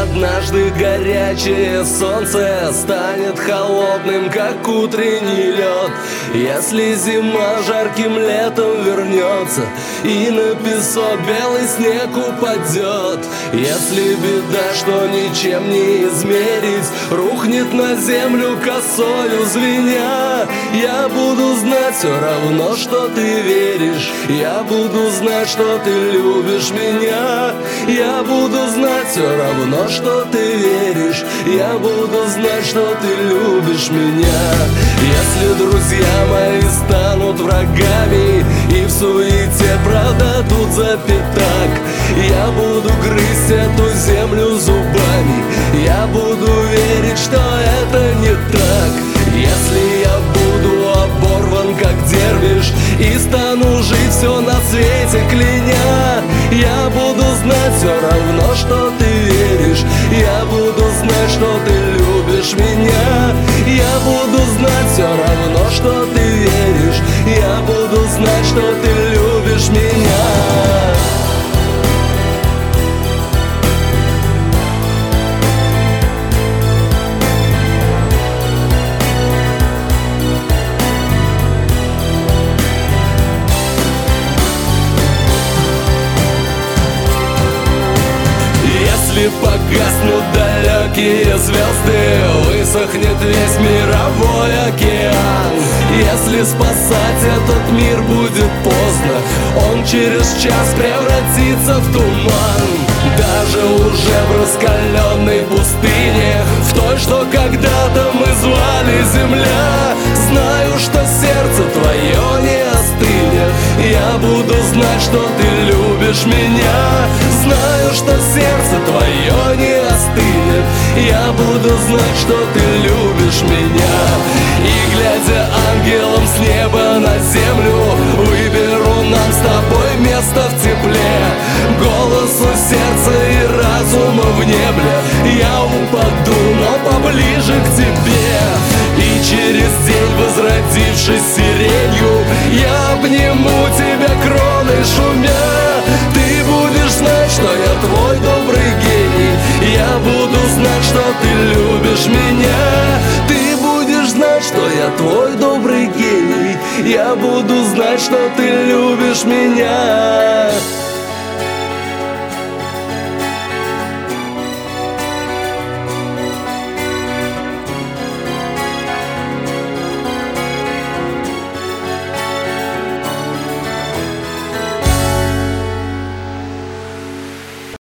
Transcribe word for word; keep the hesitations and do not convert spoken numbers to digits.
однажды горячее солнце станет холодным, как утренний лед. Если зима жарким летом вернется и на песок белый снег упадет, если беда, что ничем не измерить, рухнет на землю косою звеня, я буду знать все равно, что ты веришь, я буду знать, что ты любишь меня, я буду знать все равно, что ты веришь, я буду знать, что ты любишь меня. Если друзья мои станут врагами и в суете продадут за пятак, я буду грызть эту землю зубами, я буду верить, что это не так. Если я буду оборван, как дервиш, и стану жить все на свете кляня, я буду знать все равно, что ты веришь, я буду знать, что ты любишь меня, я буду знать все равно, что ты веришь, я буду знать, что ты любишь меня. Если погаснут далекие звезды, высохнет весь мировой океан. Если спасать этот мир будет поздно, он через час превратится в туман. Даже уже в раскаленной пустыне, в той, что когда-то мы звали земля, знаю, что сердце твое не остынет, я буду знать, что ты любишь меня, знаю, что сердце твое не остынет, я буду знать, что ты любишь меня. И глядя ангелом с неба на землю, выберу нам с тобой место в тепле, голосу сердца и разума в небе я упаду, но поближе к тебе. И через день, возродившись сиренью, я обниму тебя кроной шумя. Ты будешь знать, что я твой добрый гений, я буду знать, что ты любишь меня. Ты будешь знать, что я твой добрый гений, я буду знать, что ты любишь меня.